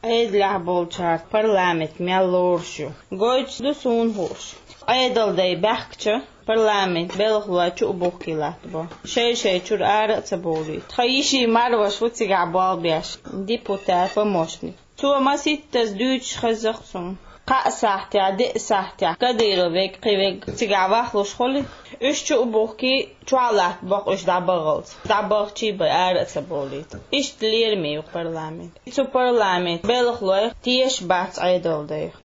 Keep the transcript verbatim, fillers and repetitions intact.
Eedlah bolçart parlament mellorşu. Goyçlu sun hoş. Eedalday baxçı parlament belxlaçu ubuqilat bu. Şey şey çur arıtsa boli. Tayişi marvaş vutiga balbiyaş. Deputat pomoshnik. Tu masitas düç xazaqsun. قاسحتي عدي سحتي كديرو بيك قيبك تجعبخ لشخولي إيش شو بوكي شو علات بق إيش دعبغلت دعبغ شي بقارة سبوليت إيش تلير مي برلامين شو برلامين بلخلوي تيش بات عيدل ده